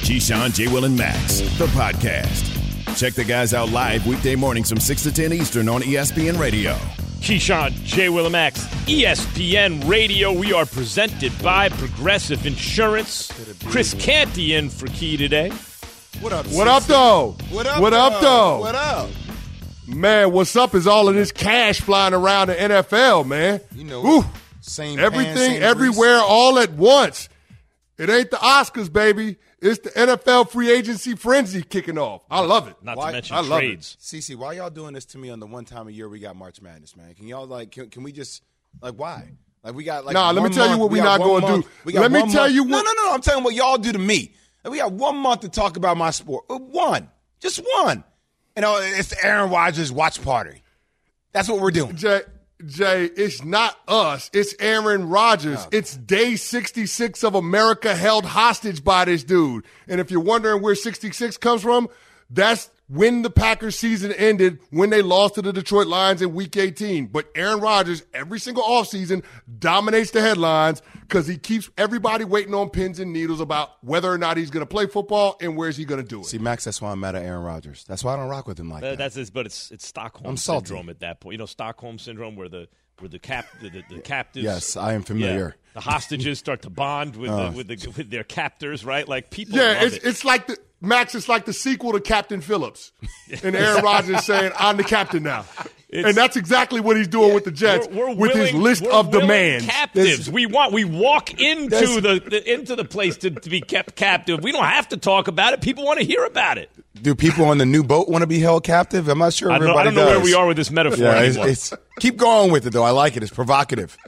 Keyshawn, J. Will, and Max, the podcast. Check the guys out live weekday mornings from 6 to 10 Eastern on ESPN Radio. Keyshawn, J. Will, and Max, ESPN Radio. We are presented by Progressive Insurance. Chris Canty in for Key today. What up, What up, though? What up, What up, though? What up? Man, what's up is all of this cash flying around the NFL, man. You know, Woo. same everything, pan, same everywhere, all at once. It ain't the Oscars, baby. It's the NFL free agency frenzy kicking off. I love it. Not to mention I love trades. CC, why y'all doing this to me on the one time a year we got March Madness, man? Can y'all, can we just, why? Like, we got, Nah, let me tell you what we're not going to do. Let me tell you what. No. I'm telling you what y'all do to me. Like, we got 1 month to talk about my sport. One. Just one. You know, it's the Aaron Rodgers watch party. That's what we're doing. Jay, it's not us. It's Aaron Rodgers. Oh. It's day 66 of America held hostage by this dude. And if you're wondering where 66 comes from, that's when the Packers season ended, when they lost to the Detroit Lions in Week 18. But Aaron Rodgers, every single offseason, dominates the headlines because he keeps everybody waiting on pins and needles about whether or not he's going to play football and where's he going to do it. See, Max, that's why I'm mad at Aaron Rodgers. That's why I don't rock with him like that. But it's Stockholm I'm salty. Syndrome at that point. You know, Stockholm Syndrome where the captives. Yes, I am familiar. Yeah, the hostages start to bond with their captors, right? Like people. Yeah, love it's like it's like the sequel to Captain Phillips. And Aaron Rodgers saying, I'm the captain now. And that's exactly what he's doing with the Jets with his list of demands. Captives. We walk into the place to be kept captive. We don't have to talk about it. People want to hear about it. Do people on the new boat want to be held captive? I'm not sure I everybody don't know does. where we are with this metaphor anymore. Keep going with it, though. I like it. It's provocative.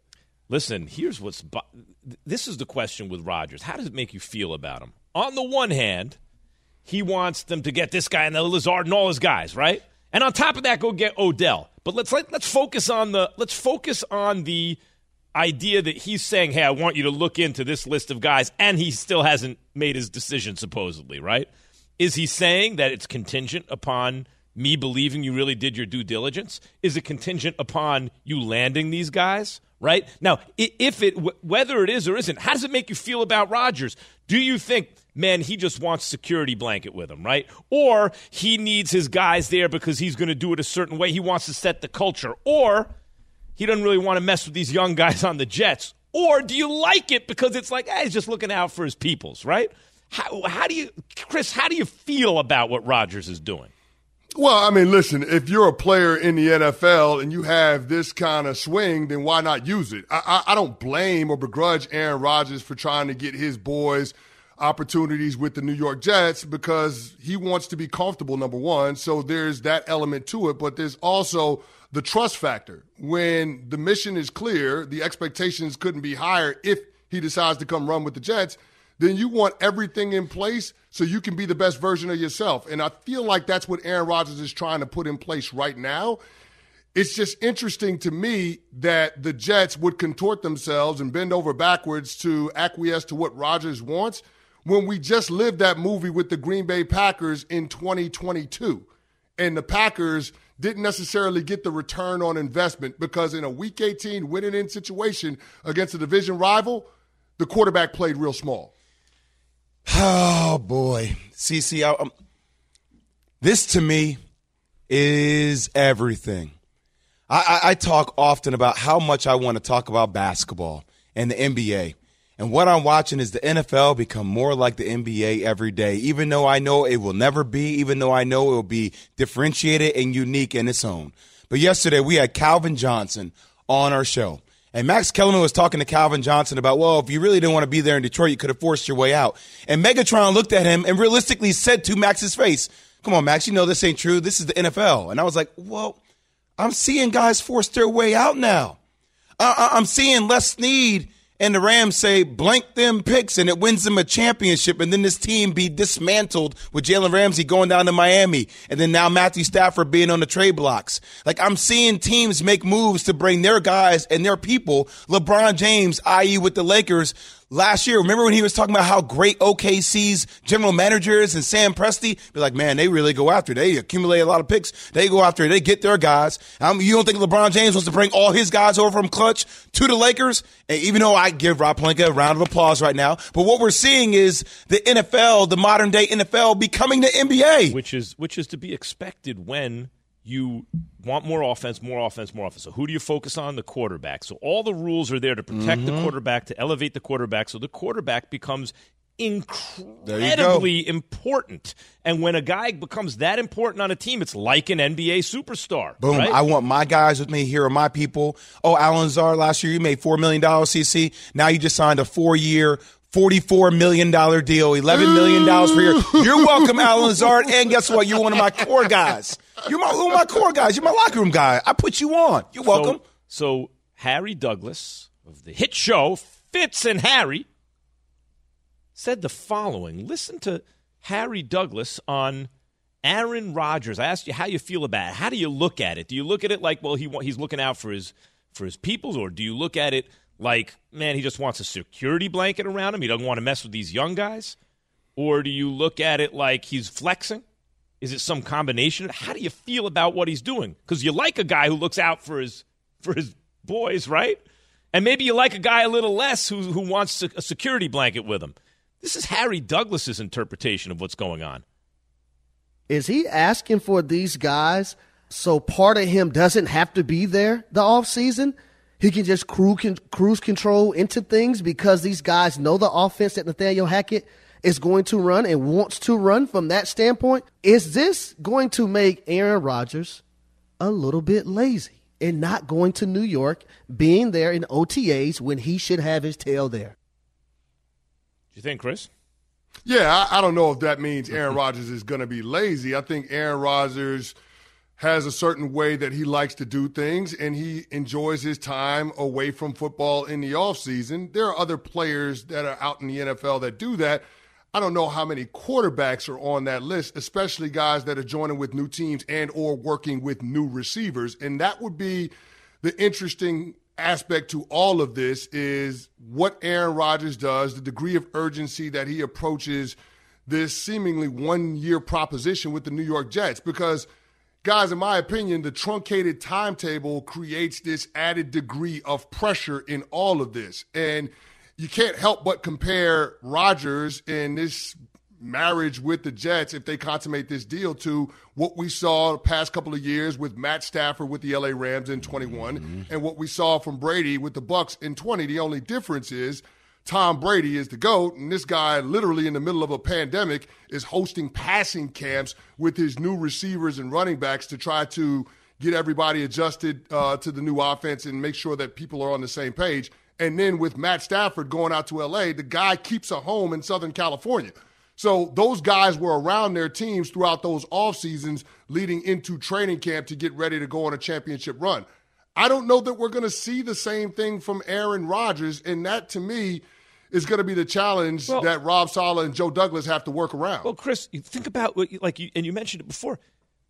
Listen, this is the question with Rodgers. How does it make you feel about him? On the one hand, he wants them to get this guy and the Lazard and all his guys, right? And on top of that, go get Odell. But let's focus on the idea that he's saying, hey, I want you to look into this list of guys, and he still hasn't made his decision, supposedly, right? Is he saying that it's contingent upon me believing you really did your due diligence? Is it contingent upon you landing these guys? Right? Now, whether it is or isn't, how does it make you feel about Rodgers? Do you think, man, he just wants security blanket with him, right? Or he needs his guys there because he's going to do it a certain way. He wants to set the culture. Or he doesn't really want to mess with these young guys on the Jets. Or do you like it because it's like, he's just looking out for his peoples, right? How do you feel about what Rodgers is doing? Well, I mean, listen, if you're a player in the NFL and you have this kind of swing, then why not use it? I don't blame or begrudge Aaron Rodgers for trying to get his boys opportunities with the New York Jets because he wants to be comfortable, number one. So there's that element to it. But there's also the trust factor. When the mission is clear, the expectations couldn't be higher if he decides to come run with the Jets, then you want everything in place so you can be the best version of yourself. And I feel like that's what Aaron Rodgers is trying to put in place right now. It's just interesting to me that the Jets would contort themselves and bend over backwards to acquiesce to what Rodgers wants when we just lived that movie with the Green Bay Packers in 2022. And the Packers didn't necessarily get the return on investment because in a Week 18 winning-in situation against a division rival, the quarterback played real small. Oh, boy. CC, this to me is everything. I talk often about how much I want to talk about basketball and the NBA. And what I'm watching is the NFL become more like the NBA every day, even though I know it will never be, even though I know it will be differentiated and unique in its own. But yesterday we had Calvin Johnson on our show. And Max Kellerman was talking to Calvin Johnson about, well, if you really didn't want to be there in Detroit, you could have forced your way out. And Megatron looked at him and realistically said to Max's face, come on, Max, you know this ain't true. This is the NFL. And I was like, well, I'm seeing guys force their way out now. I'm seeing Les Snead and the Rams say blank them picks and it wins them a championship, and then this team be dismantled with Jalen Ramsey going down to Miami, and then now Matthew Stafford being on the trade blocks. Like, I'm seeing teams make moves to bring their guys and their people. LeBron James, i.e. with the Lakers, last year, remember when he was talking about how great OKC's general managers and Sam Presti? Be like, man, they really go after it. They accumulate a lot of picks. They go after it. They get their guys. You don't think LeBron James wants to bring all his guys over from Clutch to the Lakers? And even though I give Rob Pelinka a round of applause right now, but what we're seeing is the NFL, the modern day NFL, becoming the NBA. Which is to be expected when you want more offense. So who do you focus on? The quarterback. So all the rules are there to protect the quarterback, to elevate the quarterback. So the quarterback becomes incredibly important. And when a guy becomes that important on a team, it's like an NBA superstar. Boom. Right? I want my guys with me. Here are my people. Oh, Alan Lazar, last year you made $4 million, CC. Now you just signed a 4-year, $44 million deal, $11 million per year. You're welcome, Alan Lazard. And guess what? You're one of my core guys. You're one of my core guys. You're my locker room guy. I put you on. You're welcome. So Harry Douglas of the hit show Fitz and Harry said the following. Listen to Harry Douglas on Aaron Rodgers. I asked you how you feel about it. How do you look at it? Do you look at it like, well, he's looking out for his peoples, or do you look at it like, man, he just wants a security blanket around him, he doesn't want to mess with these young guys? Or do you look at it like he's flexing? Is it some combination? How do you feel about what he's doing? Because you like a guy who looks out for his boys, right? And maybe you like a guy a little less who wants a security blanket with him. This is Harry Douglas's interpretation of what's going on. Is he asking for these guys so part of him doesn't have to be there the offseason? He can just cruise control into things because these guys know the offense that Nathaniel Hackett is going to run and wants to run from that standpoint? Is this going to make Aaron Rodgers a little bit lazy and not going to New York, being there in OTAs when he should have his tail there? You think, Chris? Yeah, I don't know if that means Aaron Rodgers is going to be lazy. I think Aaron Rodgers has a certain way that he likes to do things, and he enjoys his time away from football in the offseason. There are other players that are out in the NFL that do that. I don't know how many quarterbacks are on that list, especially guys that are joining with new teams and or working with new receivers. And that would be the interesting aspect to all of this, is what Aaron Rodgers does, the degree of urgency that he approaches this seemingly one-year proposition with the New York Jets. Because, guys, in my opinion, the truncated timetable creates this added degree of pressure in all of this. And you can't help but compare Rodgers and this marriage with the Jets, if they consummate this deal, to what we saw the past couple of years with Matt Stafford with the LA Rams in 21 and what we saw from Brady with the Bucs in 20. The only difference is Tom Brady is the GOAT, and this guy, literally in the middle of a pandemic, is hosting passing camps with his new receivers and running backs to try to get everybody adjusted to the new offense and make sure that people are on the same page. And then with Matt Stafford going out to LA, the guy keeps a home in Southern California. So those guys were around their teams throughout those off seasons leading into training camp to get ready to go on a championship run. I don't know that we're going to see the same thing from Aaron Rodgers, and that, to me, is going to be the challenge that Rob Saleh and Joe Douglas have to work around. Well, Chris, you think about and you mentioned it before.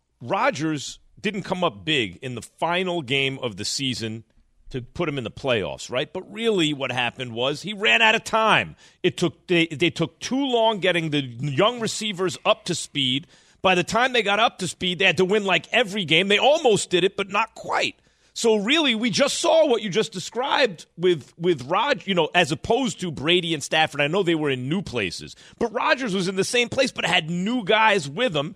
Rodgers didn't come up big in the final game of the season to put him in the playoffs, right? But really what happened was he ran out of time. They took too long getting the young receivers up to speed. By the time they got up to speed, they had to win like every game. They almost did it, but not quite. So really, we just saw what you just described with Rodgers, as opposed to Brady and Stafford. I know they were in new places, but Rodgers was in the same place, but had new guys with him.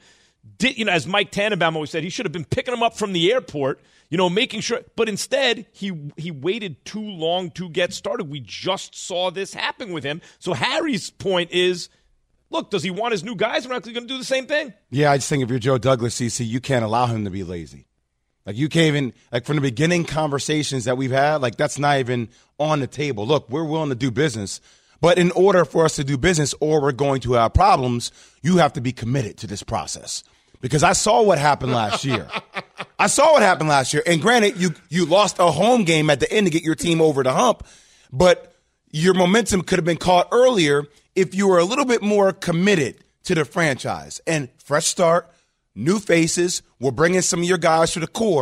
As Mike Tannenbaum always said, he should have been picking them up from the airport, making sure. But instead, he waited too long to get started. We just saw this happen with him. So Harry's point is, look, does he want his new guys around? Because he's going to do the same thing. Yeah, I just think if you're Joe Douglas, CC, you can't allow him to be lazy. Like, you can't even, from the beginning conversations that we've had, that's not even on the table. Look, we're willing to do business, but in order for us to do business, or we're going to have problems, you have to be committed to this process. Because I saw what happened last year. And granted, you lost a home game at the end to get your team over the hump, but your momentum could have been caught earlier if you were a little bit more committed to the franchise. And fresh start, new faces, we're bringing some of your guys to the core,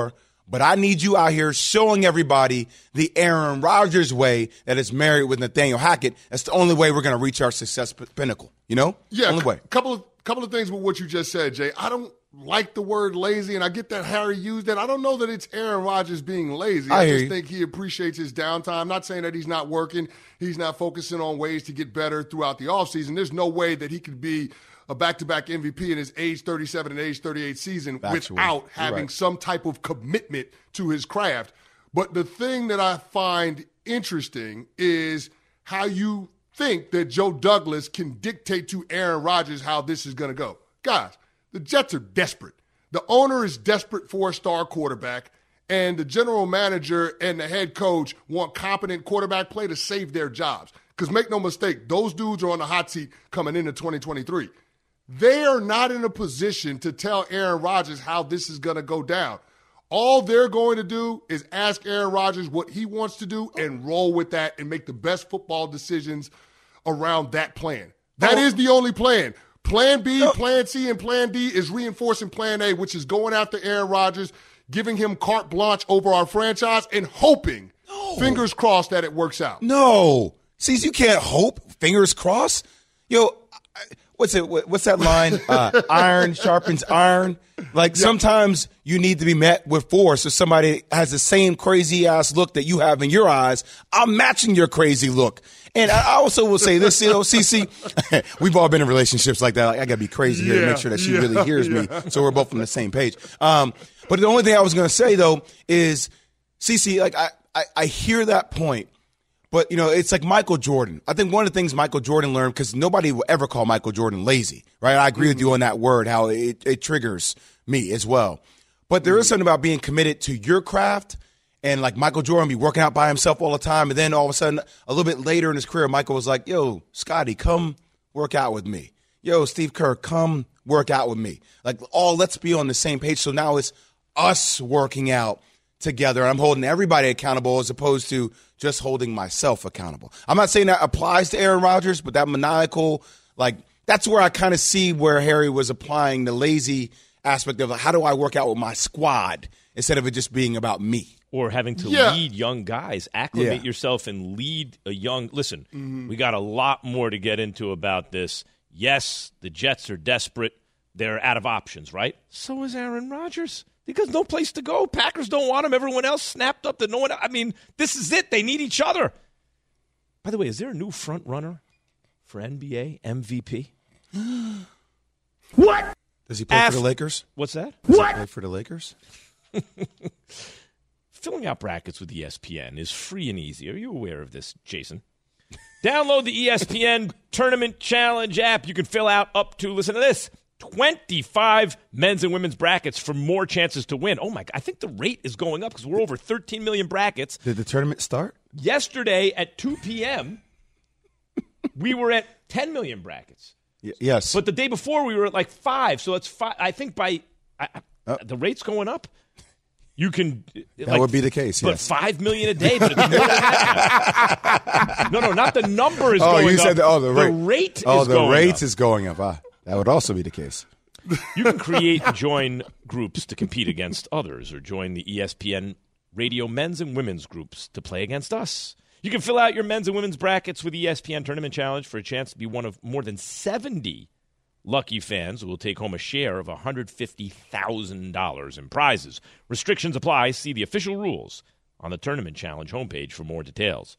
But I need you out here showing everybody the Aaron Rodgers way that is married with Nathaniel Hackett. That's the only way we're going to reach our success pinnacle, you know? Yeah, only way. Couple of things with what you just said, Jay. I don't like the word lazy, and I get that Harry used it. I don't know that it's Aaron Rodgers being lazy. I just think he appreciates his downtime. I'm not saying that he's not working. He's not focusing on ways to get better throughout the offseason. There's no way that he could be a back-to-back MVP in his age 37 and age 38 season without having some type of commitment to his craft. But the thing that I find interesting is how you think that Joe Douglas can dictate to Aaron Rodgers how this is going to go. Guys, the Jets are desperate. The owner is desperate for a star quarterback, and the general manager and the head coach want competent quarterback play to save their jobs. Because make no mistake, those dudes are on the hot seat coming into 2023. They are not in a position to tell Aaron Rodgers how this is going to go down. All they're going to do is ask Aaron Rodgers what he wants to do and roll with that and make the best football decisions around that plan. That is the only plan. Plan B, Plan C, and Plan D is reinforcing Plan A, which is going after Aaron Rodgers, giving him carte blanche over our franchise, and hoping, fingers crossed, that it works out. No. See, you can't hope. Fingers crossed. Yo, what's that line? Iron sharpens iron. Like sometimes you need to be met with force. If somebody has the same crazy ass look that you have in your eyes, I'm matching your crazy look. And I also will say this, CC, we've all been in relationships like that. Like, I got to be crazy here to make sure that she really hears me. So we're both on the same page. But the only thing I was going to say, though, is, CC, like I hear that point. But, it's like Michael Jordan. I think one of the things Michael Jordan learned, because nobody will ever call Michael Jordan lazy, right? I agree with you on that word, how it triggers me as well. But there is something about being committed to your craft. And like Michael Jordan be working out by himself all the time. And then all of a sudden, a little bit later in his career, Michael was like, yo, Scotty, come work out with me. Yo, Steve Kerr, come work out with me. Like, let's be on the same page. So now it's us working out together. I'm holding everybody accountable as opposed to just holding myself accountable. I'm not saying that applies to Aaron Rodgers, but that maniacal, like, that's where I kind of see where Harry was applying the lazy aspect of how do I work out with my squad instead of it just being about me. Or having to lead young guys, acclimate yourself and lead a young – listen, we got a lot more to get into about this. Yes, the Jets are desperate. They're out of options, right? So is Aaron Rodgers because no place to go. Packers don't want him. Everyone else snapped up to no one – I mean, this is it. They need each other. By the way, is there a new front runner for NBA MVP? What? Does he play for the Lakers? What's that? Does he play for the Lakers? Filling out brackets with ESPN is free and easy. Are you aware of this, Jason? Download the ESPN Tournament Challenge app. You can fill out up to, listen to this, 25 men's and women's brackets for more chances to win. Oh, my God. I think the rate is going up because we're over 13 million brackets. Did the tournament start? Yesterday at 2 p.m., we were at 10 million brackets. Yes. But the day before, we were at like 5. So it's 5. I think the rate's going up. You can that would be the case, but yes. 5 million a day. But it's more than that. No, not the number is going you said up. The rate. The rate is going up. Oh, the rate is going up. That would also be the case. You can create and join groups to compete against others, or join the ESPN Radio men's and women's groups to play against us. You can fill out your men's and women's brackets with ESPN Tournament Challenge for a chance to be one of more than 70 lucky fans who will take home a share of $150,000 in prizes. Restrictions apply. See the official rules on the Tournament Challenge homepage for more details.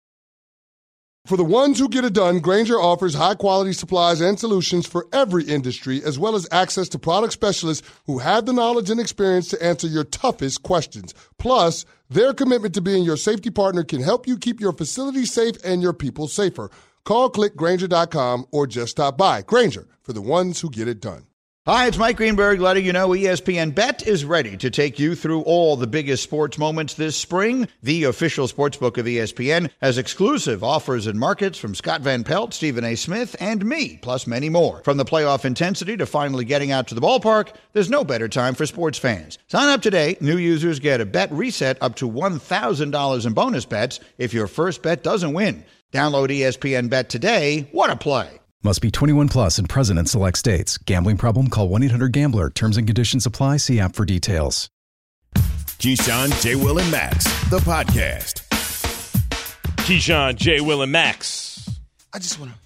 For the ones who get it done, Grainger offers high-quality supplies and solutions for every industry, as well as access to product specialists who have the knowledge and experience to answer your toughest questions. Plus, their commitment to being your safety partner can help you keep your facility safe and your people safer. Call, click Grainger.com, or just stop by. Grainger, for the ones who get it done. Hi, it's Mike Greenberg letting you know ESPN Bet is ready to take you through all the biggest sports moments this spring. The official sportsbook of ESPN has exclusive offers and markets from Scott Van Pelt, Stephen A. Smith, and me, plus many more. From the playoff intensity to finally getting out to the ballpark, there's no better time for sports fans. Sign up today. New users get a bet reset up to $1,000 in bonus bets if your first bet doesn't win. Download ESPN Bet today. What a play. Must be 21 plus and present in select states. Gambling problem? Call 1-800-GAMBLER. Terms and conditions apply. See app for details. Keyshawn, J. Will, and Max, the podcast. Keyshawn, J. Will, and Max. I just want to.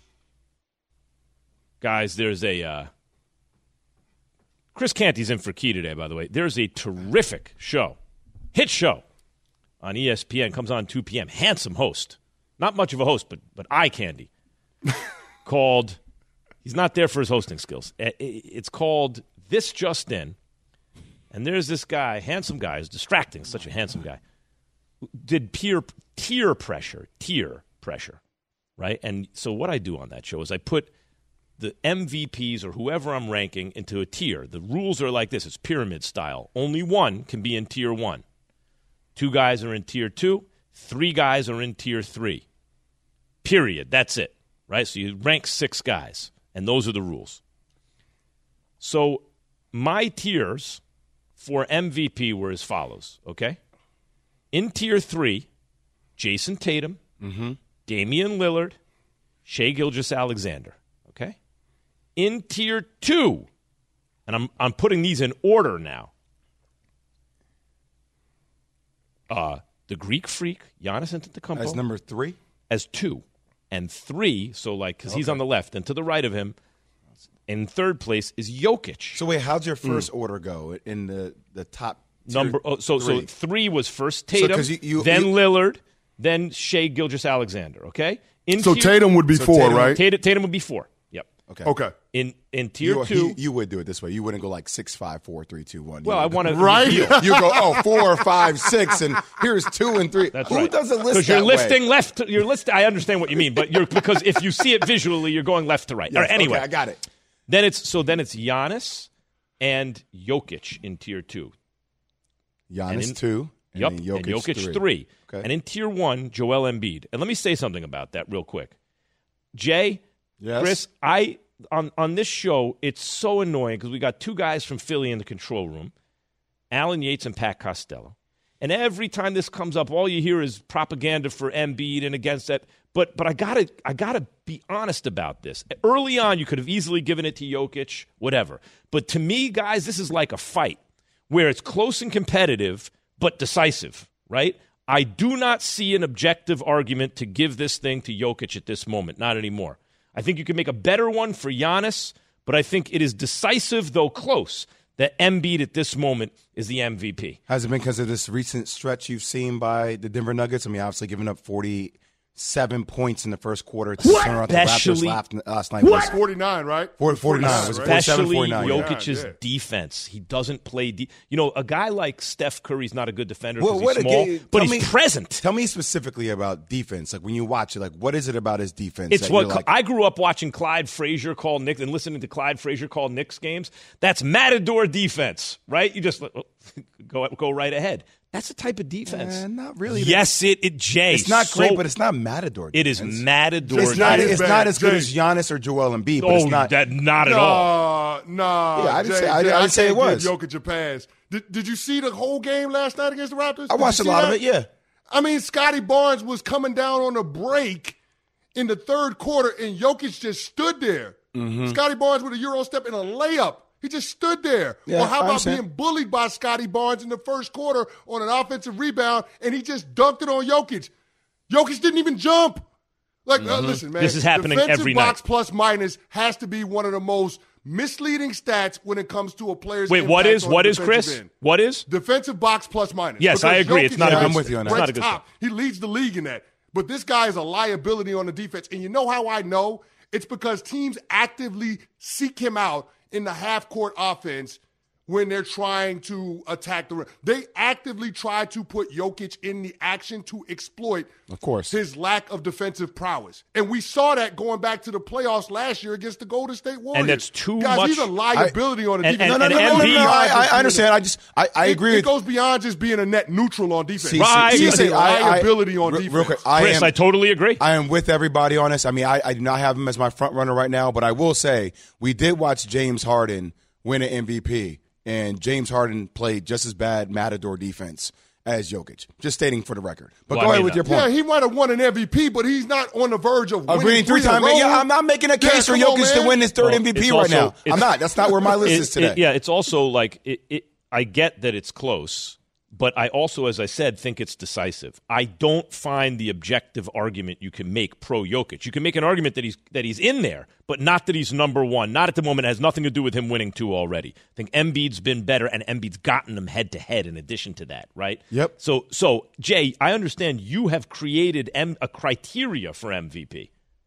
Guys, there's a Chris Canty's in for Key today, by the way. There's a terrific show, hit show on ESPN. Comes on 2 p.m. Handsome host. Not much of a host, but eye candy. Called, he's not there for his hosting skills. It's called This Just In. And there's this guy, handsome guy, who's distracting, such a handsome guy, did tier pressure, right? And so what I do on that show is I put the MVPs or whoever I'm ranking into a tier. The rules are like this. It's pyramid style. Only one can be in tier 1. 2 guys are in tier 2. 3 guys are in tier 3. Period. That's it, right? So you rank 6 guys, and those are the rules. So my tiers for MVP were as follows, okay? In tier 3, Jason Tatum, Damian Lillard, Shai Gilgeous-Alexander, okay? In tier 2, and I'm putting these in order now, the Greek Freak, Giannis Antetokounmpo. As number 3? As 2. And 3, so like, because he's on the left, and to the right of him, in third place is Jokic. So wait, how'd your first order go in the top number? So 3 was first Tatum, So, then Lillard, then Shai Gilgeous-Alexander. Okay. So Tatum would be 4, right? Tatum would be 4. Yep. Okay. In tier 2, you would do it this way. You wouldn't go like 6, 5, 4, 3, 2, 1. Well, I want to right. You go 4, 5, 6, and here's 2 and 3. That's Who right. does a list because you're that listing way? left. You're listing. I understand what you mean, but because if you see it visually, you're going left to right. Yes, All right, anyway, okay, I got it. Then it's Giannis and Jokic in tier 2. Giannis 2. Yep, and and Jokic 3. Okay. And in tier 1, Joel Embiid. And let me say something about that real quick. Jay, Yes. Chris, on this show, it's so annoying because we got 2 guys from Philly in the control room, Alan Yates and Pat Costello. And every time this comes up, all you hear is propaganda for Embiid and against that. But I gotta be honest about this. Early on, you could have easily given it to Jokic, whatever. But to me, guys, this is like a fight where it's close and competitive, but decisive, right? I do not see an objective argument to give this thing to Jokic at this moment. Not anymore. I think you can make a better one for Giannis, but I think it is decisive, though close, that Embiid at this moment is the MVP. Has it been because of this recent stretch you've seen by the Denver Nuggets? I mean, obviously giving up 47 points in the first quarter to turn around the Raptors last night. What? 49, right? 49. It was 47, Especially 49. Jokic's Yeah. defense. He doesn't play a guy like Steph Curry's not a good defender Well, because he's small, but he's present. Tell me specifically about defense. Like when you watch it, like what is it about his defense? It's that what you're like, I grew up watching Clyde Frazier call Knicks and listening to Clyde Frazier call Knicks games. That's Matador defense, right? You just go right ahead. That's the type of defense. not really. Yes, Jay. It's not great, but it's not Matador It defense. is Matador It's not, defense. it's not as good as Giannis or Joel Embiid, but it's not. Not at all. Nah. Yeah, I didn't say it was. Give Jokic a pass. Did you see the whole game last night against the Raptors? I watched a lot of it, yeah. I mean, Scotty Barnes was coming down on a break in the third quarter, and Jokic just stood there. Mm-hmm. Scotty Barnes with a Euro step and a layup. He just stood there. Yeah, or how I about understand. being bullied by Scotty Barnes in the first quarter on an offensive rebound, and he just dunked it on Jokic. Jokic didn't even jump. Listen, man. This is happening defensive every box night. plus minus has to be one of the most misleading stats when it comes to a player's Wait, what impact is on the defensive Chris? end. What is? Defensive box plus minus. Yes, I Because agree. Jokic It's not a is good I'm with you on that. It's not a Brett's good top. He leads the league in that. But this guy is a liability on the defense. And you know how I know? It's because teams actively seek him out in the half-court offense when they're trying to attack the rim. They actively try to put Jokic in the action to exploit, Of course. his lack of defensive prowess. And we saw that going back to the playoffs last year against the Golden State Warriors. And that's too Guys, much. he's a liability on the and- defense. and Embiid- I understand. I agree. It with goes beyond just being a net neutral on defense. Right. He's see, a liability on defense. Real quick, Chris, I totally agree. I am with everybody on this. I mean, I do not have him as my front runner right now, but I will say we did watch James Harden win an MVP, and James Harden played just as bad Matador defense as Jokic. Just stating for the record. But Well, go I ahead mean, with your Yeah, point. he might have won an MVP, but he's not on the verge of winning Winning 3 times. Yeah, I'm not making a case for come on, Jokic to man. win his third Well, MVP it's right also- now. I'm not. That's not where my list is today. Yeah, it's also like I get that it's close, but I also, as I said, think it's decisive. I don't find the objective argument you can make pro Jokic. You can make an argument that he's in there, but not that he's number one. Not at the moment. It has nothing to do with him winning 2 already. I think Embiid's been better, and Embiid's gotten them head-to-head in addition to that, right? Yep. So Jay, I understand you have created a criteria for MVP.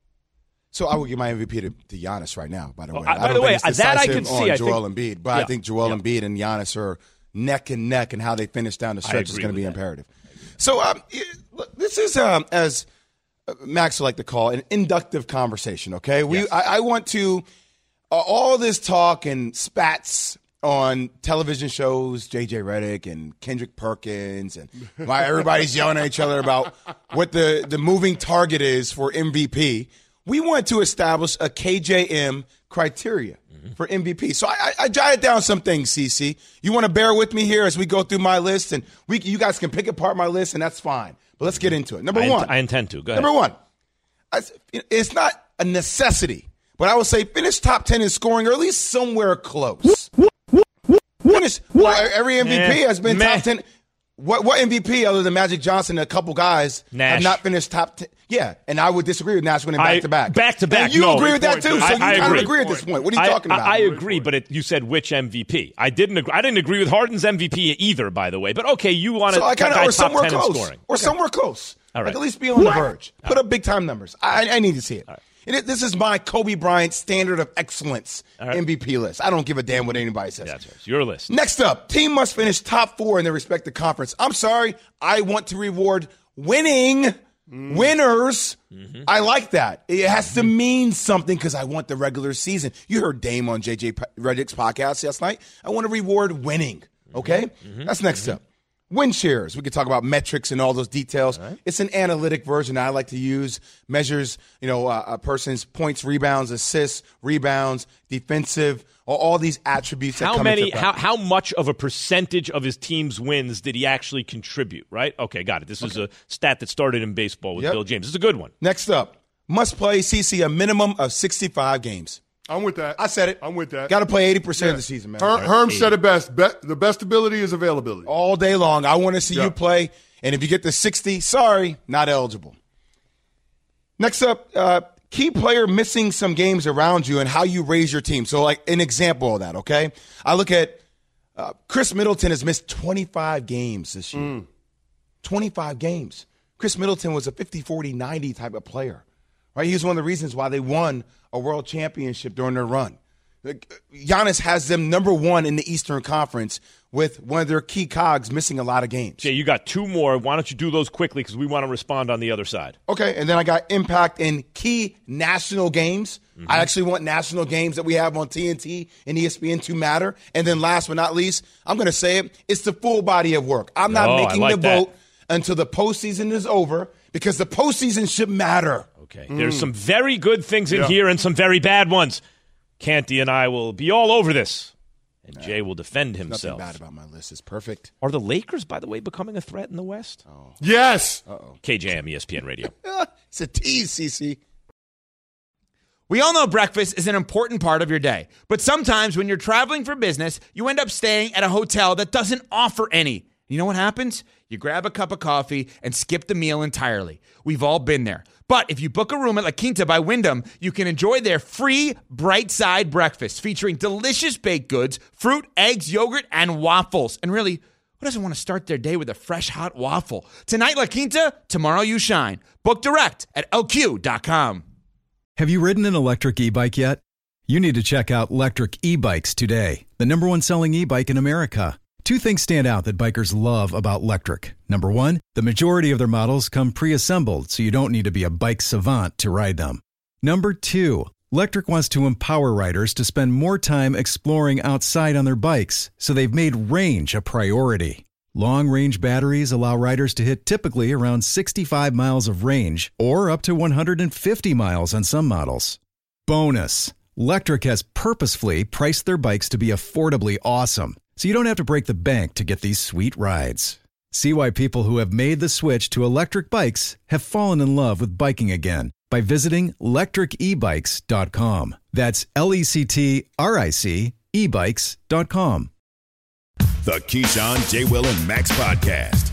So I would give my MVP to Giannis right now, by the way. By the way, that I can see. I think Joel Embiid, but I think Joel Embiid and Giannis are neck and neck, and how they finish down the stretch is going to be imperative. So this is, as Max would like to call, an inductive conversation, okay? I want to, all this talk and spats on television shows, J.J. Redick and Kendrick Perkins, and everybody's yelling at each other about what the moving target is for MVP. We want to establish a KJM criteria for MVP. So I jotted down some things, CC. You want to bear with me here as we go through my list, and you guys can pick apart my list, and that's fine. But let's get into it. Number one. I intend to. Go ahead. Number one. It's not a necessity, but I would say finish top 10 in scoring, or at least somewhere close. Finish. Well, every MVP has been top 10. What MVP other than Magic Johnson and a couple guys have not finished top 10? Yeah, and I would disagree with Nash winning back-to-back. Back-to-back, you agree with that, too, so you kind of agree at this point. What are you talking about? I agree, but you said which MVP. I didn't agree with Harden's MVP either, by the way. But, okay, you want to or somewhere top 10 close. in scoring. Or somewhere close. All right. Like at least be on the verge. Put up big-time numbers. I need to see it. Right. And this is my Kobe Bryant standard of excellence MVP list. I don't give a damn what anybody says. That's right. It's your list. Next up, team must finish top 4 in their respective conference. I'm sorry. I want to reward winning winners. Mm-hmm. I like that. It has to mean something because I want the regular season. You heard Dame on J.J. Redick's podcast last night. I want to reward winning. Okay? Mm-hmm. That's next up. Win shares. We could talk about metrics and all those details. All right. It's an analytic version I like to use. Measures, a person's points, rebounds, assists, rebounds, defensive, all these attributes that come into play. How much of a percentage of his team's wins did he actually contribute, right? Okay, got it. This is a stat that started in baseball with Bill James. This is a good one. Next up, must play CC a minimum of 65 games. I'm with that. I said it. I'm with that. Got to play 80% of the season, man. Herm said it best. The best ability is availability. All day long. I want to see you play. And if you get to 60, sorry, not eligible. Next up, key player missing some games around you and how you raise your team. So, like, an example of that, okay? I look at Chris Middleton has missed 25 games this year. 25 games. Chris Middleton was a 50-40-90 type of player. Right? He was one of the reasons why they won a world championship during their run. Giannis has them number 1 in the Eastern Conference with one of their key cogs missing a lot of games. Jay, you got 2 more. Why don't you do those quickly because we want to respond on the other side. Okay, and then I got impact in key national games. Mm-hmm. I actually want national games that we have on TNT and ESPN to matter. And then last but not least, I'm going to say it's the full body of work. I'm not making the vote until the postseason is over because the postseason should matter. Okay, there's some very good things in here and some very bad ones. Canty and I will be all over this, and Jay will defend himself. Nothing bad about my list. It's perfect. Are the Lakers, by the way, becoming a threat in the West? Oh. Yes. KJM, ESPN Radio. It's a tease, CC. We all know breakfast is an important part of your day, but sometimes when you're traveling for business, you end up staying at a hotel that doesn't offer any. You know what happens? You grab a cup of coffee and skip the meal entirely. We've all been there. But if you book a room at La Quinta by Wyndham, you can enjoy their free Bright Side breakfast featuring delicious baked goods, fruit, eggs, yogurt, and waffles. And really, who doesn't want to start their day with a fresh, hot waffle? Tonight, La Quinta, tomorrow you shine. Book direct at lq.com. Have you ridden an electric e-bike yet? You need to check out Lectric E-Bikes today, the #1 selling e-bike in America. 2 things stand out that bikers love about Lectric. Number 1, the majority of their models come pre-assembled, so you don't need to be a bike savant to ride them. Number 2, Lectric wants to empower riders to spend more time exploring outside on their bikes, so they've made range a priority. Long-range batteries allow riders to hit typically around 65 miles of range, or up to 150 miles on some models. Bonus, Lectric has purposefully priced their bikes to be affordably awesome, so you don't have to break the bank to get these sweet rides. See why people who have made the switch to electric bikes have fallen in love with biking again by visiting lectricebikes.com. That's LECTRIC ebikes.com. The Keyshawn, J. Will, and Max Podcast.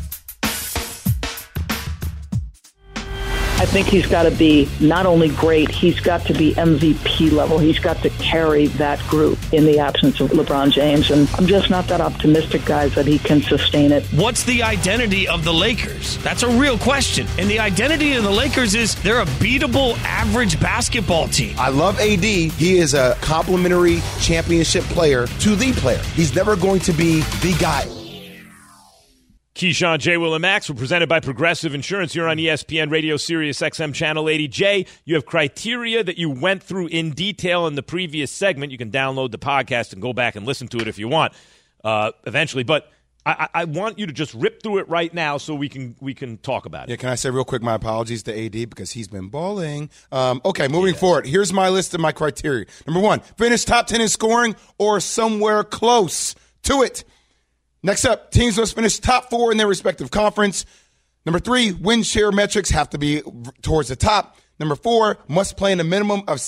I think he's got to be not only great, he's got to be MVP level. He's got to carry that group in the absence of LeBron James. And I'm just not that optimistic, guys, that he can sustain it. What's the identity of the Lakers? That's a real question. And the identity of the Lakers is they're a beatable average basketball team. I love AD. He is a complimentary championship player to the player. He's never going to be the guy. Keyshawn, J. Will, and Max were presented by Progressive Insurance. You're on ESPN Radio Sirius XM Channel 80. Jay, you have criteria that you went through in detail in the previous segment. You can download the podcast and go back and listen to it if you want eventually. But I want you to just rip through it right now so we can talk about it. Yeah, can I say real quick my apologies to AD because he's been balling. Okay, moving forward. Here's my list of my criteria. Number 1, finish top 10 in scoring or somewhere close to it. Next up, teams must finish top 4 in their respective conference. Number 3, win share metrics have to be towards the top. Number 4, must play in a minimum of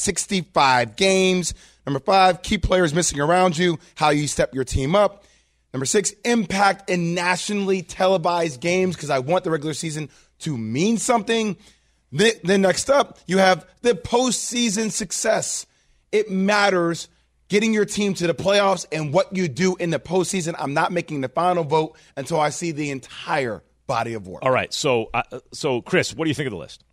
65 games. Number 5, key players missing around you, how you step your team up. Number 6, impact in nationally televised games because I want the regular season to mean something. Then next up, you have the postseason success. It matters. Getting your team to the playoffs and what you do in the postseason. I'm not making the final vote until I see the entire body of work. All right. So Chris, what do you think of the list?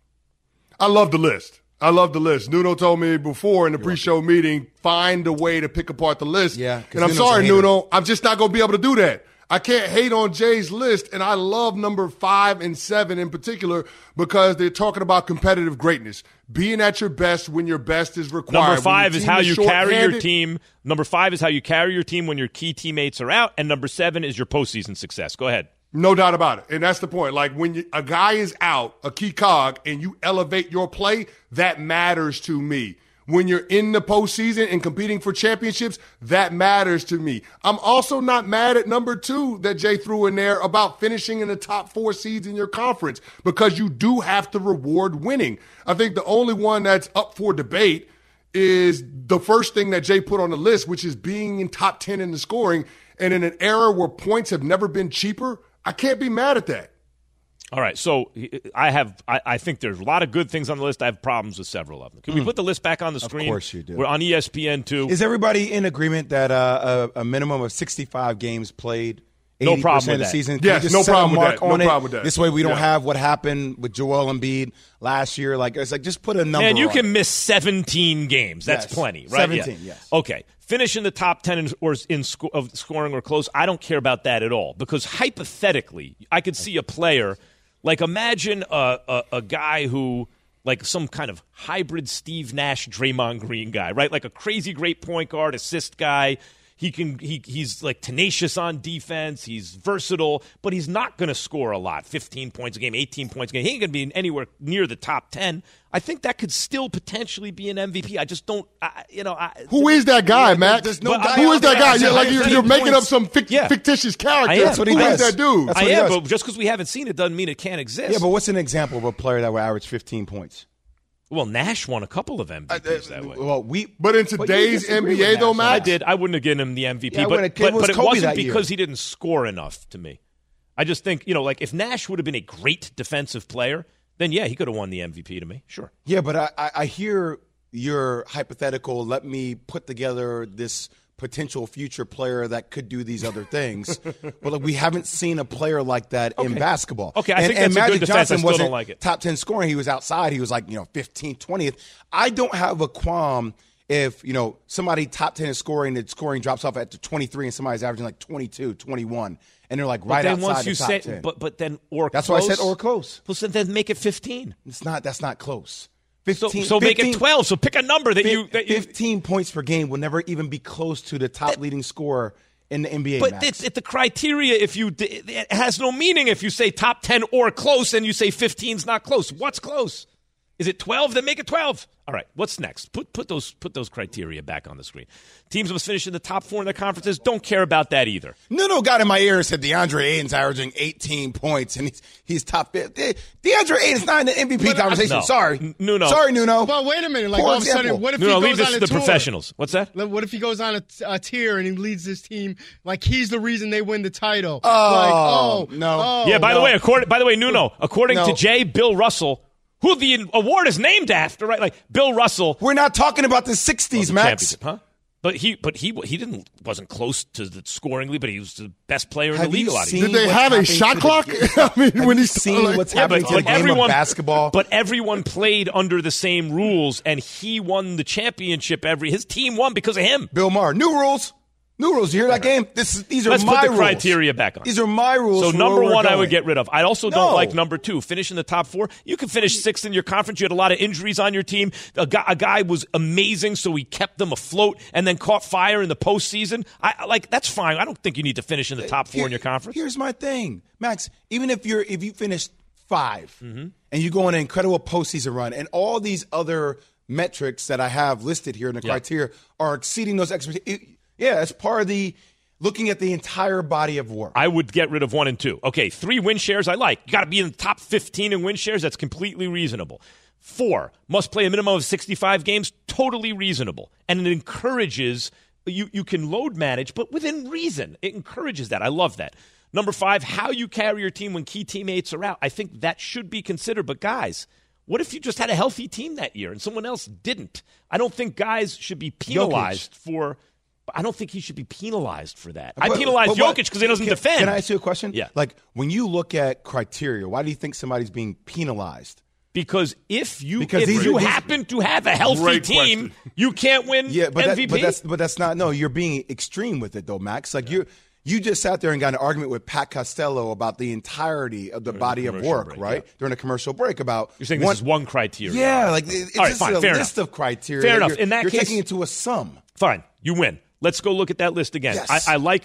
I love the list. Nuno told me before in the pre-show meeting, find a way to pick apart the list. Yeah. And I'm sorry, Nuno, I'm just not going to be able to do that. I can't hate on Jay's list, and I love number 5 and 7 in particular because they're talking about competitive greatness. Being at your best when your best is required. Number 5 is how you carry your team. Number 5 is how you carry your team when your key teammates are out, and number 7 is your postseason success. Go ahead. No doubt about it, and that's the point. Like when a guy is out, a key cog, and you elevate your play, that matters to me. When you're in the postseason and competing for championships, that matters to me. I'm also not mad at number 2 that Jay threw in there about finishing in the top 4 seeds in your conference because you do have to reward winning. I think the only one that's up for debate is the first thing that Jay put on the list, which is being in top 10 in the scoring. And in an era where points have never been cheaper, I can't be mad at that. All right, so I think there's a lot of good things on the list. I have problems with several of them. Can we put the list back on the screen? Of course you do. We're on ESPN2. Is everybody in agreement that a minimum of 65 games played, 80% no problem with of the that. season? Yes, no problem with that. No problem with that. This way we don't have what happened with Joel Embiid last year. Like it's like just put a number. Man, you on can it. miss 17 games. That's plenty, right? 17, yes. Okay. Finish in the top 10 of scoring or close. I don't care about that at all because hypothetically, I could see a player. Like, imagine a guy who, like some kind of hybrid Steve Nash, Draymond Green guy, right? Like a crazy great point guard, assist guy. He's like tenacious on defense. He's versatile, but he's not going to score a lot. 15 points a game, 18 points a game. He ain't going to be anywhere near the top 10. I think that could still potentially be an MVP. I just don't, Who is that guy, Matt? There's no guy who is that guy? there. Like you're making up some fictitious character. That's what he does. Who is that dude? That's I what he am, does. but just because we haven't seen it doesn't mean it can't exist. Yeah, but what's an example of a player that would average 15 points? Well, Nash won a couple of MVPs that way. Well, but in today's NBA, though, Matt, I did. I wouldn't have given him the MVP, Yeah, but it was it Kobe wasn't that because year. he didn't score enough to me. I just think, like if Nash would have been a great defensive player, then yeah, he could have won the MVP to me. Sure. Yeah, but I hear your hypothetical. Let me put together this potential future player that could do these other things. But like, we haven't seen a player like that in basketball. Okay, I think that's Magic a good defense. I Johnson still wasn't don't like it. top 10 scoring. He was outside. He was like, 15th, 20th. I don't have a qualm if, somebody top 10 in scoring, the scoring drops off at 23 and somebody's averaging like 22, 21. And they're like right outside the top 10. But then or That's close. why I said or close. Well, so then make it 15. That's not close. 15, so make it 12. So pick a number that you 15 points per game will never even be close to the top leading scorer in the NBA. But Max. it's the criteria. It has no meaning if you say top 10 or close and you say 15's not close. What's close? Is it 12? Then make it 12. All right, what's next? Put those criteria back on the screen. Teams must finish in the top 4 in their conferences. Don't care about that either. Nuno got in my ear and said DeAndre Ayton's averaging 18 points, and he's top 50. DeAndre Ayton's not in the MVP conversation. No. Sorry. Nuno. Sorry, Nuno. But wait a minute. Like, For all of a example. sudden, what if Nuno, he leave goes this on to a the tour? professionals. What's that? What if he goes on a tier and he leads his team like he's the reason they win the title? No. Yeah, by the way, Nuno, according to Bill Russell, who the award is named after, right? Like Bill Russell. We're not talking about the 60s, Max. Huh? But he wasn't close to the scoring league, but he was the best player in the league a lot of years. Did they have a shot clock? I mean, when he's seen what's happening to the game of basketball? But everyone played under the same rules, and he won the championship. His team won because of him. Bill Maher, new rules. New rules. You hear that game? These are Let's my put the rules. criteria back on. These are my rules. So for number where we're 1, I going. would get rid of. I also don't like number 2. Finish in the top 4. You can finish 6th in your conference. You had a lot of injuries on your team. A guy was amazing, so he kept them afloat and then caught fire in the postseason. That's fine. I don't think you need to finish in the top 4 in your conference. Here's my thing, Max. Even if you finish 5 and you go on an incredible postseason run, and all these other metrics that I have listed here in the criteria are exceeding those expectations. Yeah, it's part of the looking at the entire body of work. I would get rid of 1 and 2. Okay, 3 win shares I like. You got to be in the top 15 in win shares. That's completely reasonable. 4, must play a minimum of 65 games. Totally reasonable. And it encourages, you can load manage, but within reason. It encourages that. I love that. Number 5, how you carry your team when key teammates are out. I think that should be considered. But guys, what if you just had a healthy team that year and someone else didn't? I don't think guys should be penalized for... I don't think he should be penalized for that. I penalize Jokic because he doesn't defend. Can I ask you a question? Yeah. Like, when you look at criteria, why do you think somebody's being penalized? Because if you these happen to have a healthy team, you can't win MVP. But that's not. No, you're being extreme with it, though, Max. Like you just sat there and got in an argument with Pat Costello about the entirety of the body of work, right? Yeah. During a commercial break about you're saying this is one criteria. Yeah, like it's all right, just fine, a fair list enough. of criteria. Fair enough. In that you're case, taking it to a sum. Fine, you win. Let's go look at that list again. Yes. I like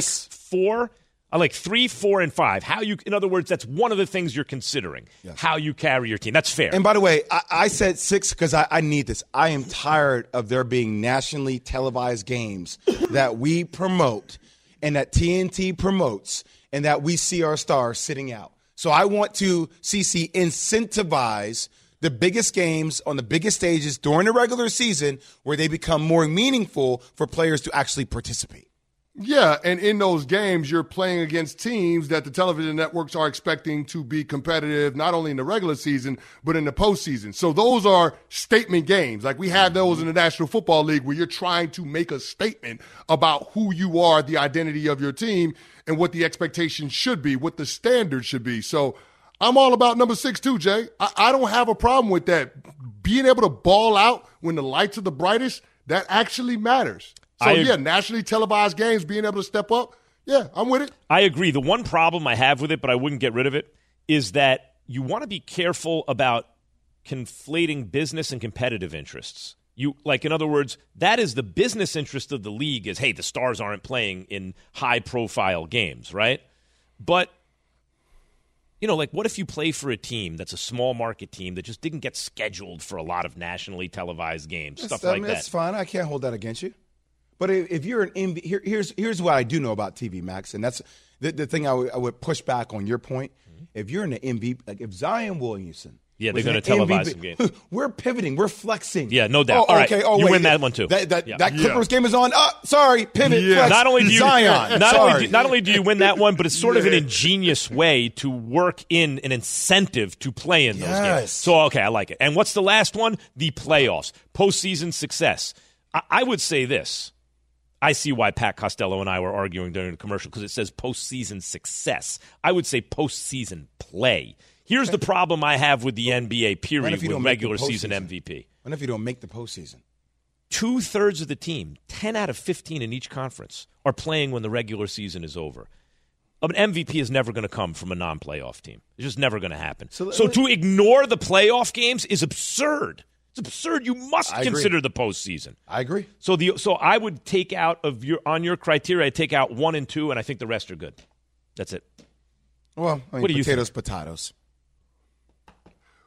4. I like 3, 4, and 5. In other words, that's one of the things you're considering. Yes. How you carry your team. That's fair. And by the way, I said 6 because I need this. I am tired of there being nationally televised games that we promote and that TNT promotes and that we see our stars sitting out. So I want to, CC, incentivize the biggest games on the biggest stages during the regular season where they become more meaningful for players to actually participate. Yeah, and in those games, you're playing against teams that the television networks are expecting to be competitive, not only in the regular season, but in the postseason. So those are statement games. Like we have those in the National Football League where you're trying to make a statement about who you are, the identity of your team, and what the expectations should be, what the standard should be. So I'm all about number 6 too, Jay. I don't have a problem with that. Being able to ball out when the lights are the brightest, that actually matters. So, nationally televised games, being able to step up, I'm with it. I agree. The one problem I have with it, but I wouldn't get rid of it, is that you want to be careful about conflating business and competitive interests. In other words, that is the business interest of the league is, hey, the stars aren't playing in high-profile games, right? But what if you play for a team that's a small market team that just didn't get scheduled for a lot of nationally televised games, stuff like that? That's fine. I can't hold that against you. But if you're an MVP, here's what I do know about TV, Max, and that's the thing I would push back on your point. Mm-hmm. If you're in the MVP, like if Zion Williamson, they're going to televise some games. We're pivoting. We're flexing. Yeah, no doubt. All right, you win that one too. That Clippers game is on. Sorry, pivot. Yeah. Flex. Not only do you Zion. Not only do you win that one, but it's sort of an ingenious way to work in an incentive to play in those games. So I like it. And what's the last one? The playoffs, postseason success. I would say this. I see why Pat Costello and I were arguing during the commercial because it says postseason success. I would say postseason play. Here's the problem I have with the NBA, period, with regular season MVP. What if you don't make the postseason? 2/3 of the team, 10 out of 15 in each conference, are playing when the regular season is over. An MVP is never going to come from a non-playoff team. It's just never going to happen. So to ignore the playoff games is absurd. It's absurd. You must consider the postseason. I agree. So I would take out on your criteria, I'd take out 1 and 2, and I think the rest are good. That's it. Well, what do you think? Potatoes.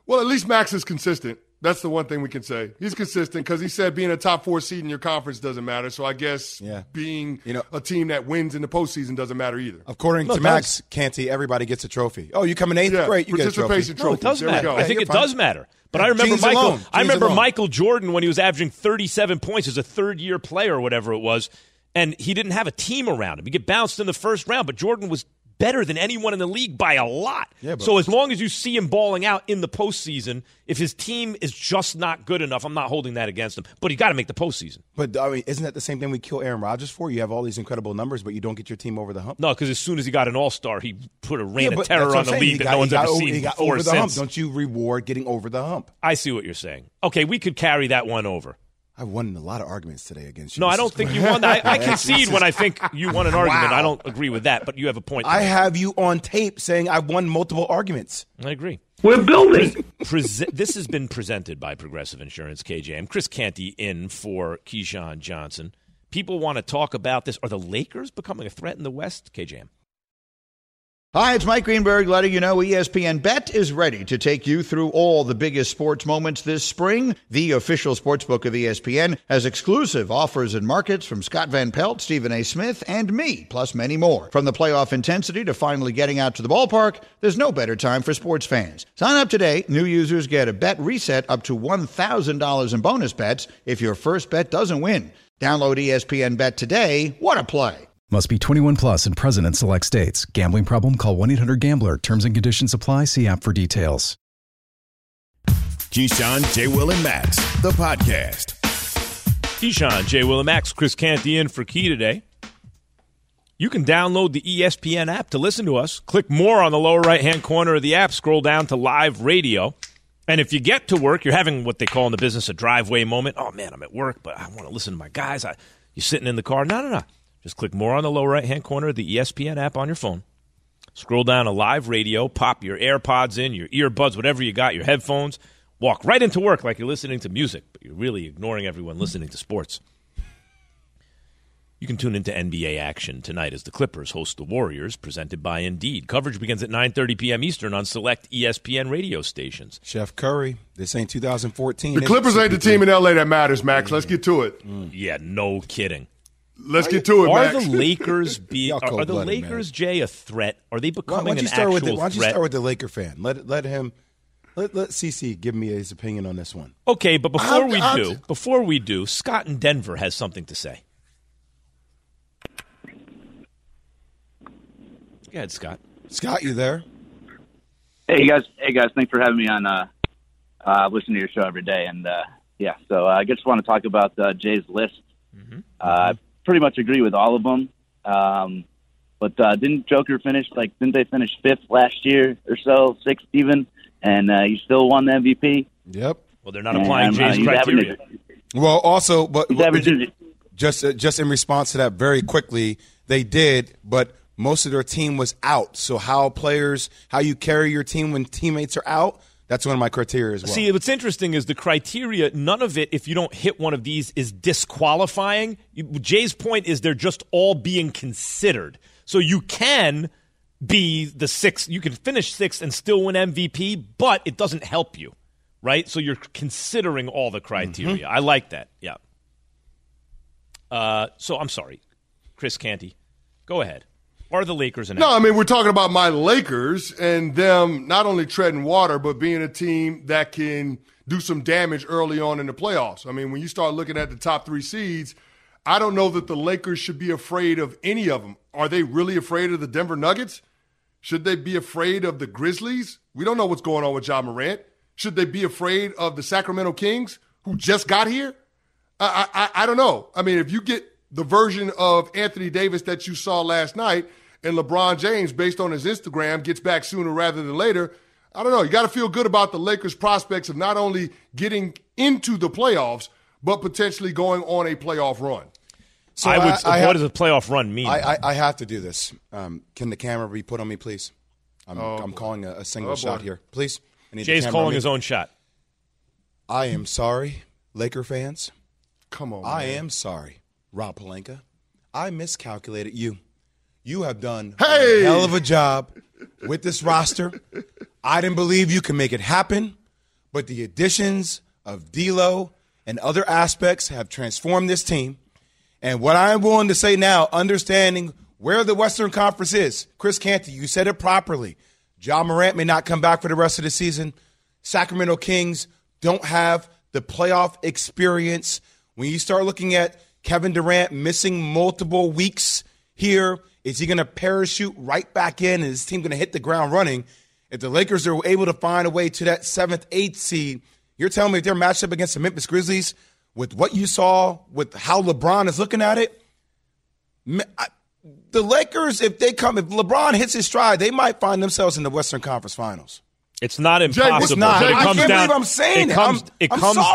Well, at least Max is consistent. That's the one thing we can say. He's consistent because he said being a top 4 seed in your conference doesn't matter. So I guess being a team that wins in the postseason doesn't matter either. According to Max Canty, everybody gets a trophy. Oh, you come in 8th? Great, you get a trophy. Participation trophy. No, it does matter. I think it does matter. But I remember Michael Jordan when he was averaging 37 points as a third-year player or whatever it was, and he didn't have a team around him. He'd get bounced in the first round, but Jordan was better than anyone in the league by a lot. Yeah, so as long as you see him balling out in the postseason, if his team is just not good enough, I'm not holding that against him. But he got to make the postseason. But I mean, isn't that the same thing we kill Aaron Rodgers for? You have all these incredible numbers, but you don't get your team over the hump. No, because as soon as he got an All-Star, he put a reign of terror on the league that no one's ever seen. He got before over the since. hump. Don't you reward getting over the hump? I see what you're saying. Okay, we could carry that one over. I won a lot of arguments today against you. No, I don't think you won that. I concede when I think you won an argument. Wow. I don't agree with that, but you have a point. I have you on tape saying I won multiple arguments. I agree. We're building. This has been presented by Progressive Insurance, KJ. I'm Chris Canty in for Keyshawn Johnson. People want to talk about this. Are the Lakers becoming a threat in the West, KJ? Hi, it's Mike Greenberg letting you know ESPN Bet is ready to take you through all the biggest sports moments this spring. The official sportsbook of ESPN has exclusive offers and markets from Scott Van Pelt, Stephen A. Smith, and me, plus many more. From the playoff intensity to finally getting out to the ballpark, there's no better time for sports fans. Sign up today. New users get a bet reset up to $1,000 in bonus bets if your first bet doesn't win. Download ESPN Bet today. What a play. Must be 21 plus and present in select states. Gambling problem? Call 1-800-GAMBLER. Terms and conditions apply. See app for details. Keyshawn, J. Will, and Max, the podcast. Keyshawn, J. Will, and Max, Chris Canty in for Key today. You can download the ESPN app to listen to us. Click more on the lower right-hand corner of the app. Scroll down to live radio. And if you get to work, you're having what they call in the business a driveway moment. Oh, man, I'm at work, but I want to listen to my guys. You're sitting in the car. No. Just click more on the lower right-hand corner of the ESPN app on your phone. Scroll down to live radio, pop your AirPods in, your earbuds, whatever you got, your headphones. Walk right into work like you're listening to music, but you're really ignoring everyone listening to sports. You can tune into NBA action tonight as the Clippers host the Warriors, presented by Indeed. Coverage begins at 9:30 p.m. Eastern on select ESPN radio stations. Chef Curry, this ain't 2014. The Clippers ain't the team in L.A. that matters, Max. Let's get to it. Yeah, no kidding. Let's get to it, Max. Are the Lakers, Jay, a threat? Are they becoming an actual threat? Why don't you start with the Laker fan? Let CC give me his opinion on this one. Okay, but before we do, Scott in Denver has something to say. Go ahead, Scott. Scott, you there? Hey guys, thanks for having me on. Listen to your show every day, and so I just want to talk about Jay's list. Mm-hmm. Pretty much agree with all of them. But didn't Joker finish, didn't they finish 5th last year or so, 6th even, and he still won the MVP? Yep. Well, they're not applying Jay's criteria. Well, also, but just in response to that very quickly, they did, but most of their team was out. So how you carry your team when teammates are out, that's one of my criteria as well. See, what's interesting is the criteria, none of it, if you don't hit one of these, is disqualifying. Jay's point is they're just all being considered. So you can be the 6th, you can finish 6th and still win MVP, but it doesn't help you, right? So you're considering all the criteria. Mm-hmm. I like that, yeah. So I'm sorry, Chris Canty, go ahead. Are the Lakers an No, I mean, we're talking about my Lakers and them not only treading water, but being a team that can do some damage early on in the playoffs. I mean, when you start looking at the top 3 seeds, I don't know that the Lakers should be afraid of any of them. Are they really afraid of the Denver Nuggets? Should they be afraid of the Grizzlies? We don't know what's going on with Ja Morant. Should they be afraid of the Sacramento Kings, who just got here? I don't know. I mean, if you get the version of Anthony Davis that you saw last night, and LeBron James, based on his Instagram, gets back sooner rather than later, I don't know. You got to feel good about the Lakers' prospects of not only getting into the playoffs, but potentially going on a playoff run. So what does a playoff run mean? I have to do this. Can the camera be put on me, please? I'm calling a single shot here. Please. Jay's calling his own shot. I am sorry, Laker fans. Come on, I am sorry, Rob Pelinka. I miscalculated you. You have done a hell of a job with this roster. I didn't believe you can make it happen. but the additions of D'Lo and other aspects have transformed this team. And what I'm willing to say now, understanding where the Western Conference is, Chris Canty, you said it properly. Ja Morant may not come back for the rest of the season. Sacramento Kings don't have the playoff experience. When you start looking at Kevin Durant missing multiple weeks here, is he going to parachute right back in? And his team going to hit the ground running? If the Lakers are able to find a way to that 7th, 8th seed, you're telling me if they're matched up against the Memphis Grizzlies, with what you saw, with how LeBron is looking at it, the Lakers, if LeBron hits his stride, they might find themselves in the Western Conference Finals. It's not impossible. It's not. But it comes I can't down, believe I'm saying it. It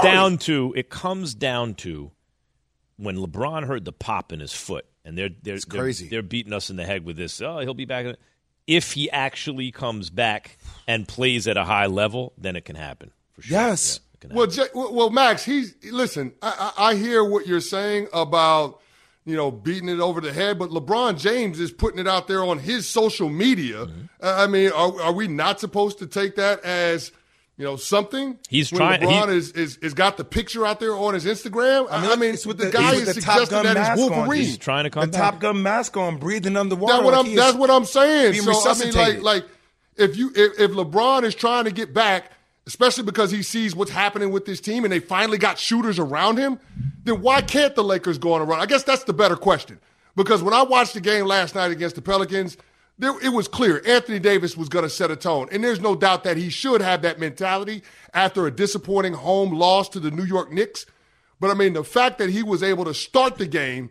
comes down to when LeBron heard the pop in his foot, and they're crazy. They're beating us in the head with this. Oh, he'll be back. If he actually comes back and plays at a high level, then it can happen for sure. Yes. Yeah. Well, Max, listen, I hear what you're saying about, beating it over the head, but LeBron James is putting it out there on his social media. Mm-hmm. I mean, are we not supposed to take that as, something? He's when trying. LeBron is got the picture out there on his Instagram. I mean the guy is suggesting that he's Wolverine. He's trying to come the back. Top Gun mask on, breathing underwater. That's what I'm saying. Being so resuscitated. I mean, if LeBron is trying to get back, especially because he sees what's happening with this team and they finally got shooters around him, then why can't the Lakers go on a run? I guess that's the better question. Because when I watched the game last night against the Pelicans, it was clear Anthony Davis was going to set a tone. And there's no doubt that he should have that mentality after a disappointing home loss to the New York Knicks. But, I mean, the fact that he was able to start the game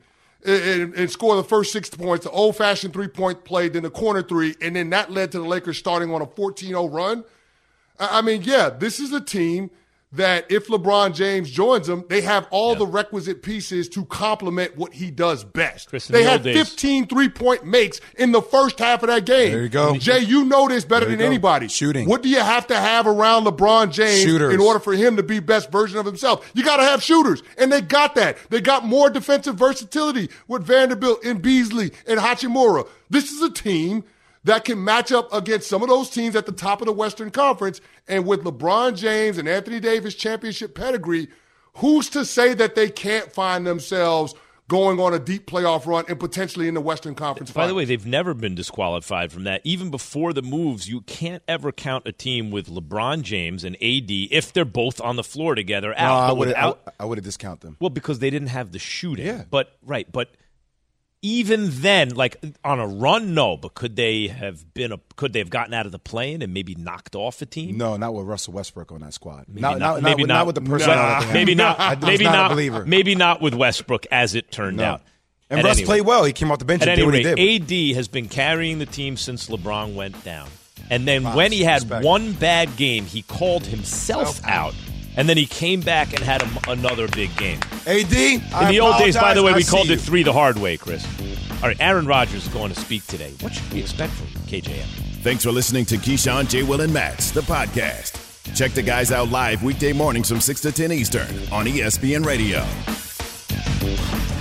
and score the first 6 points, the old-fashioned three-point play, then the corner three, and then that led to the Lakers starting on a 14-0 run. I mean, yeah, this is a team that if LeBron James joins them, they have all the requisite pieces to complement what he does best. They had 15 3-point makes in the first half of that game. There you go. Jay, you know this better than anybody. Shooting. What do you have to have around LeBron James in order for him to be best version of himself? You got to have shooters, and they got that. They got more defensive versatility with Vanderbilt and Beasley and Hachimura. This is a team that can match up against some of those teams at the top of the Western Conference. And with LeBron James and Anthony Davis championship pedigree, who's to say that they can't find themselves going on a deep playoff run and potentially in the Western Conference By Finals? the way, they've never been disqualified from that. Even before the moves, you can't ever count a team with LeBron James and AD, if they're both on the floor together, out. I would have discounted them. Well, because they didn't have the shooting. Yeah. But even then, like on a run, no. But could they have gotten out of the play-in and maybe knocked off a team? No, not with Russell Westbrook on that squad. Not with the personality. Maybe not. a believer. Maybe not with Westbrook, as it turned out. And Russ played well. He came off the bench and did what he did. AD has been carrying the team since LeBron went down. And then when he had one bad game, he called himself out. And then he came back and had another big game. AD, in the old days, by the way, we called it 3 the hard way, Chris. All right, Aaron Rodgers is going to speak today. What should we expect from KJM? Thanks for listening to Keyshawn, J. Will, and Max, the podcast. Check the guys out live weekday mornings from 6 to 10 Eastern on ESPN Radio.